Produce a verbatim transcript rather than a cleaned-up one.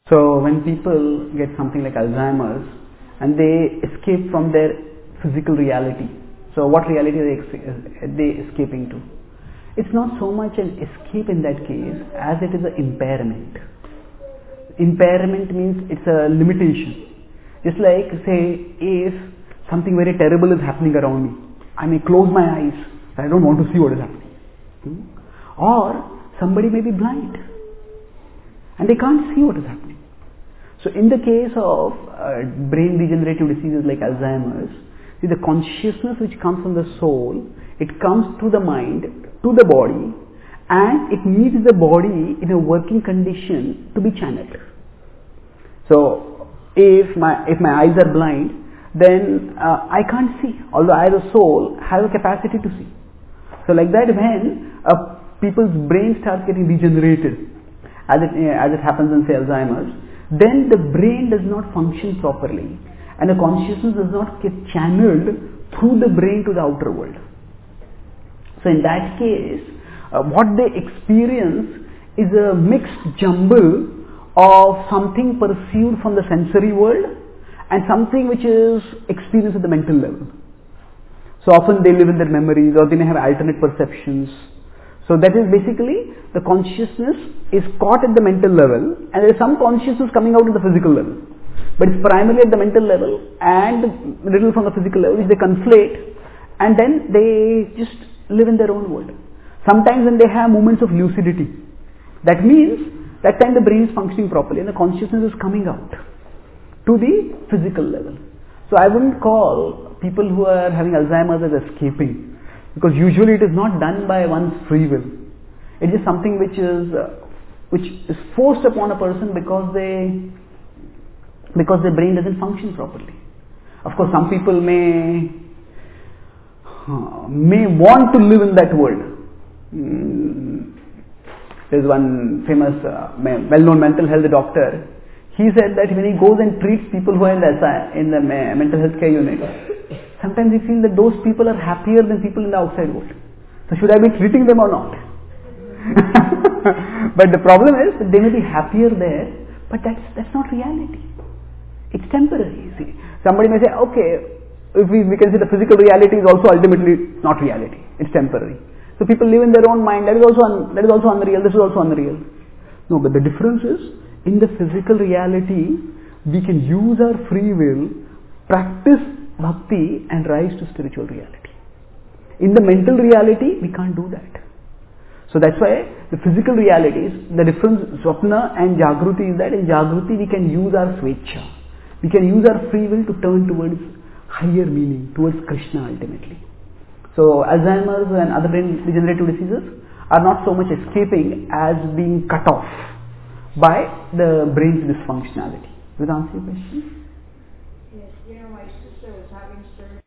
So when people get something like Alzheimer's and they escape from their physical reality, so what reality are they, are they escaping to? It's not so much an escape in that case as it is an impairment. Impairment means it's a limitation. Just like, say, if something very terrible is happening around me, I may close my eyes, I don't want to see what is happening. Hmm? Or somebody may be blind and they can't see what is happening. So in the case of uh, brain degenerative diseases like Alzheimer's, see, the consciousness which comes from the soul, it comes to the mind, to the body, and it needs the body in a working condition to be channeled. So if my if my eyes are blind, then uh, I can't see, although I as a soul have a capacity to see. So like that, when uh, people's brain starts getting degenerated, as it uh, as it happens in say Alzheimer's, then the brain does not function properly and the consciousness does not get channeled through the brain to the outer world. So in that case, uh, what they experience is a mixed jumble of something perceived from the sensory world and something which is experienced at the mental level. So often they live in their memories or they may have alternate perceptions. So that is basically the consciousness is caught at the mental level and there is some consciousness coming out at the physical level. But it's primarily at the mental level and a little from the physical level which they conflate and then they just live in their own world. Sometimes when they have moments of lucidity, that means that time the brain is functioning properly and the consciousness is coming out to the physical level. So I wouldn't call people who are having Alzheimer's as escaping, because usually it is not done by one's free will. It is something which is uh, which is forced upon a person because they because their brain doesn't function properly. Of course, some people may uh, may want to live in that world. Mm. There's one famous, uh, well-known mental health doctor. He said that when he goes and treats people who are in the, in the mental health care unit, sometimes he feels that those people are happier than people in the outside world. So should I be treating them or not? But the problem is that they may be happier there, but that's that's not reality. It's temporary. See, somebody may say, okay, if we, we can say the physical reality is also ultimately not reality. It's temporary. So people live in their own mind. That is also un, that is also unreal. This is also unreal. No, but the difference is in the physical reality, we can use our free will, practice bhakti, and rise to spiritual reality. In the mental reality, we can't do that. So that's why the physical realities, the difference Swapna and Jagruti is that in Jagruti we can use our swechha. We can use our free will to turn towards higher meaning, towards Krishna ultimately. So Alzheimer's and other brain degenerative diseases are not so much escaping as being cut off by the brain's dysfunctionality. Does that answer your question? Yes, you know, my sister was having surgery.